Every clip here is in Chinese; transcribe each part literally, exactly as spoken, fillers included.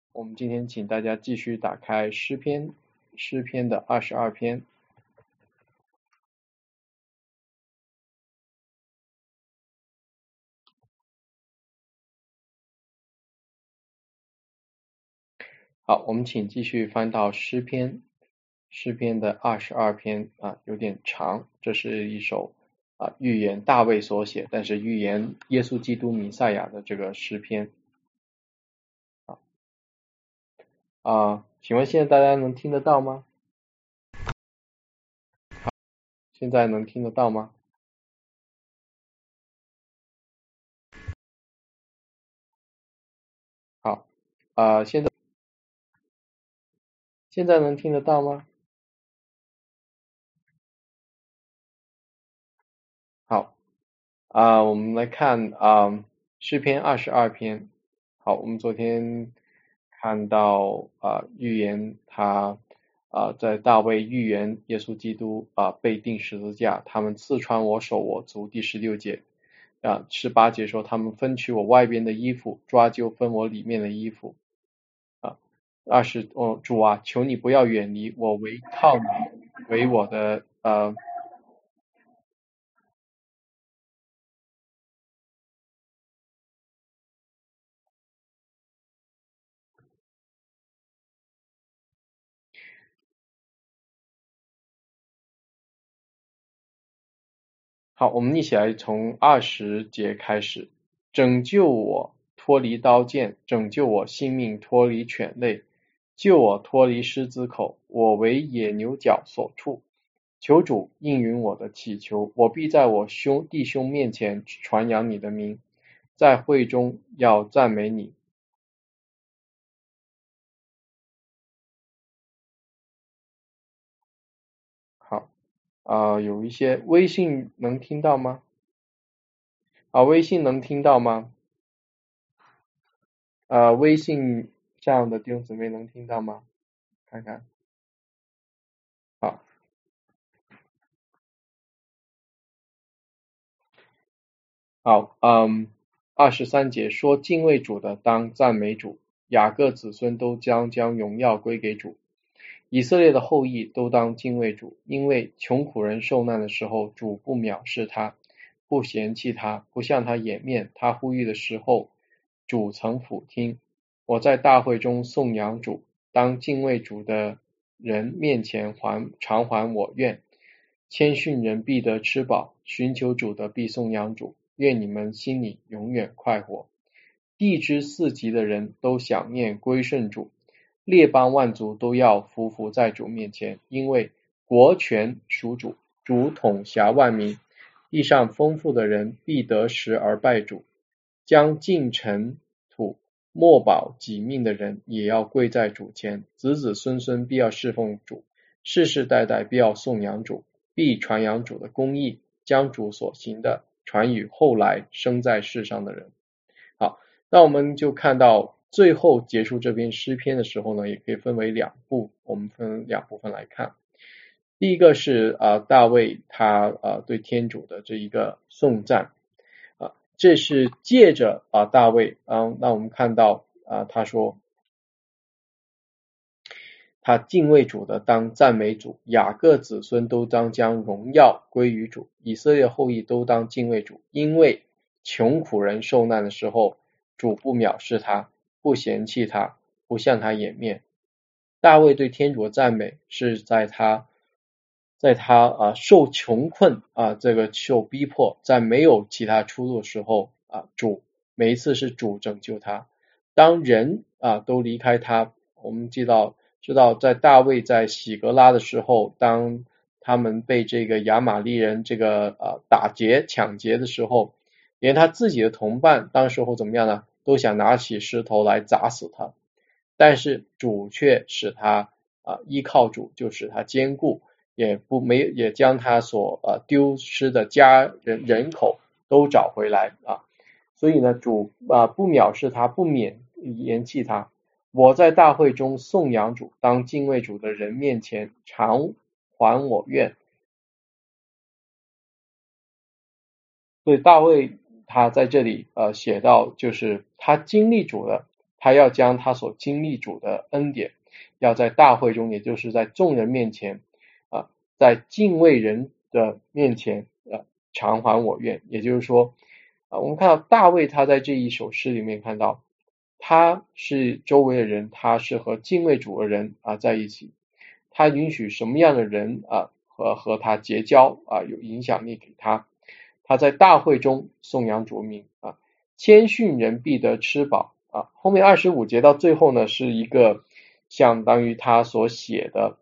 我们今天请大家继续打开诗篇，诗篇的二十二篇。好，我们请继续翻到诗篇，诗篇的二十二篇啊，有点长。这是一首啊预言大卫所写，但是预言耶稣基督弥赛亚的这个诗篇。啊啊，请问现在大家能听得到吗？现在能听得到吗？好，啊，现在现在能听得到吗？好，啊，我们来看啊诗篇二十二篇。好，我们昨天看到啊预言他啊在大卫预言耶稣基督啊被钉十字架，他们刺穿我手我足，第十六节啊十八节说他们分取我外边的衣服，抓阄分我里面的衣服啊。二十哦主啊，求你不要远离我，唯靠你为我的呃好，我们一起来从二十节开始。拯救我脱离刀剑，拯救我性命脱离犬类，救我脱离狮子口，我为野牛角所触。求主应允我的祈求，我必在我兄弟兄面前传扬你的名，在会中要赞美你。好，啊、呃有一些微信能听到吗？啊，微信能听到吗？啊，微信上的弟兄姊妹能听到吗？看看。好，好，嗯，二十三节说敬畏主的当赞美主，雅各子孙都将将荣耀归给主，以色列的后裔都当敬畏主，因为穷苦人受难的时候，主不藐视他，不嫌弃他，不向他掩面，他呼吁的时候，主曾俯听。我在大会中颂扬主，当敬畏主的人面前还偿还我愿。谦逊人必得吃饱，寻求主的必颂扬主。愿你们心里永远快活。地之四极的人都想念归顺主，列邦万族都要匍匐在主面前，因为国权属主，主统辖万民。地上丰富的人必得食而拜主，将尽尘土莫保己命的人也要跪在主前，子子孙孙必要侍奉主，世世代代必要颂扬主，必传扬主的公义，将主所行的传与后来生在世上的人。好，那我们就看到最后结束这篇诗篇的时候呢，也可以分为两部，我们分两部分来看。第一个是啊、呃、大卫他啊、呃、对天主的这一个颂赞啊、这是借着啊、呃、大卫啊、那我们看到啊、他说他敬畏主的当赞美主，雅各子孙都当将荣耀归于主，以色列后裔都当敬畏主，因为穷苦人受难的时候，主不藐视他，不嫌弃他，不向他掩面。大卫对天主的赞美是在他在他啊受穷困啊这个受逼迫，在没有其他出路的时候啊主每一次是主拯救他。当人啊都离开他，我们知道知道在大卫在喜格拉的时候，当他们被这个亚玛利人这个呃打劫抢劫的时候，连他自己的同伴当时候怎么样呢？都想拿起石头来砸死他，但是主却使他啊、呃、依靠主，就使他坚固，也不没也将他所呃丢失的家人人口都找回来啊。所以呢，主啊、呃、不藐视他，不免言弃他。我在大会中颂扬主，当敬畏主的人面前偿还我愿。所以大卫他在这里呃写到，就是他经历主了， 他要将他所经历主的恩典，要在大会中，也就是在众人面前啊，在敬畏人的面前啊，偿还我愿。也就是说啊，我们看到大卫他在这一首诗里面看到，他是周围的人，他是和敬畏主的人啊在一起，他允许什么样的人啊和和他结交啊，有影响力给他。他在大会中颂扬主名啊，谦逊人必得吃饱啊。后面二十五节到最后呢，是一个相当于他所写的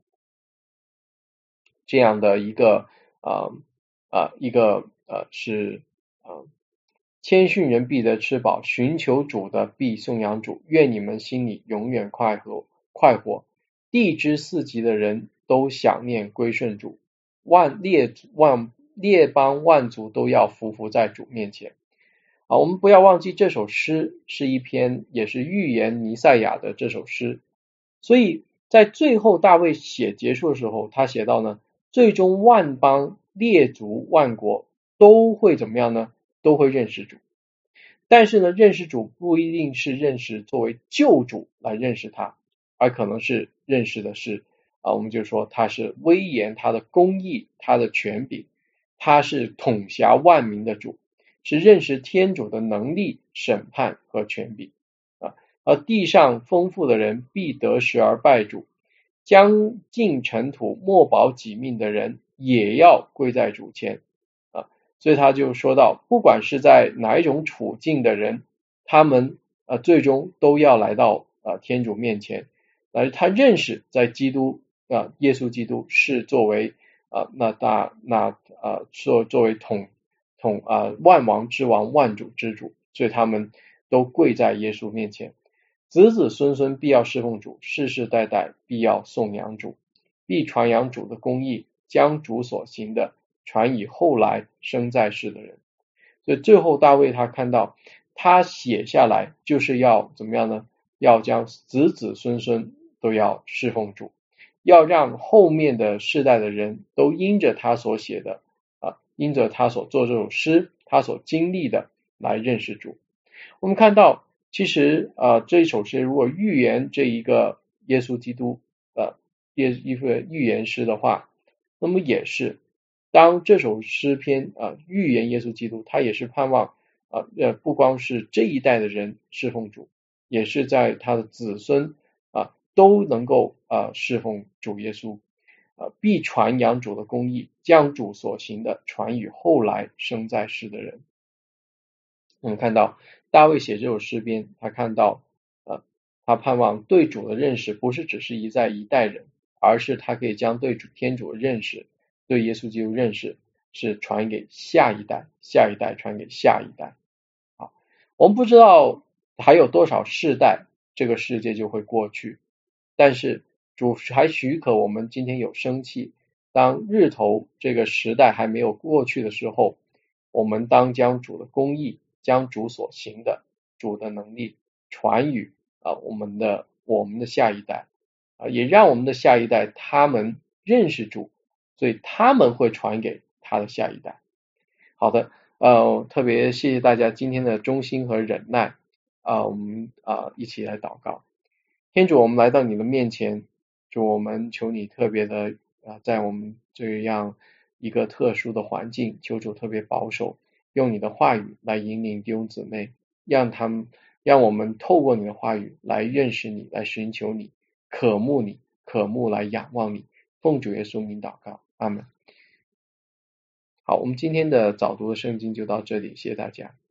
这样的一个啊啊一个呃是啊谦逊人必得吃饱，寻求主的必颂扬主，愿你们心里永远快活快活。地之四极的人都想念归顺主，万列万列邦万族都要匍匐在主面前。啊，我们不要忘记这首诗是一篇也是预言弥赛亚的这首诗，所以在最后大卫写结束的时候，他写到呢，最终万邦列族万国都会怎么样呢？都会认识主。但是呢，认识主不一定是认识作为救主来认识他，而可能是认识的是啊，我们就说他是威严，他的公义，他的权柄，他是统辖万民的主，是认识天主的能力、审判和权柄啊。而地上丰富的人必得时而拜主，将尽尘土莫保己命的人也要归在主前啊。所以他就说到，不管是在哪一种处境的人，他们呃最终都要来到呃天主面前，而他认识在基督啊、呃、耶稣基督是作为啊、呃、那大那呃作作为统统啊、呃、万王之王万主之主，所以他们都跪在耶稣面前，子子孙孙必要侍奉主，世世代代必要颂扬主，必传扬主的公义，将主所行的传以后来生在世的人。所以最后大卫他看到他写下来就是要怎么样呢？要将子子孙孙都要侍奉主，要让后面的世代的人都因着他所写的啊，因着他所做这首诗，他所经历的来认识主。我们看到其实啊，这一首诗如果预言这一个耶稣基督呃一个预言诗的话，那么也是当这首诗篇啊预言耶稣基督，他也是盼望啊呃不光是这一代的人侍奉主，也是在他的子孙啊都能够啊侍奉主耶稣啊，必传扬主的公义，将主所行的传与后来生在世的人。我们看到大卫写这首诗篇，他看到呃他盼望对主的认识不是只是一在一代人，而是他可以将对主天主的认识，对耶稣基督认识是传给下一代，下一代传给下一代。好，我们不知道还有多少世代这个世界就会过去，但是主还许可我们今天有生气，当日头这个时代还没有过去的时候，我们当将主的公义，将主所行的主的能力传与啊我们的我们的下一代啊，也让我们的下一代他们认识主，所以他们会传给他的下一代。好的，呃，特别谢谢大家今天的忠心和忍耐啊，我们啊一起来祷告。天主，我们来到你的面前，主，我们求你特别的啊，在我们这样一个特殊的环境，求主特别保守，用你的话语来引领弟兄姊妹，让他们让我们透过你的话语来认识你，来寻求你，渴慕你，渴慕来仰望你。奉主耶稣名祷告，阿们。好，我们今天的早读的圣经就到这里，谢谢大家。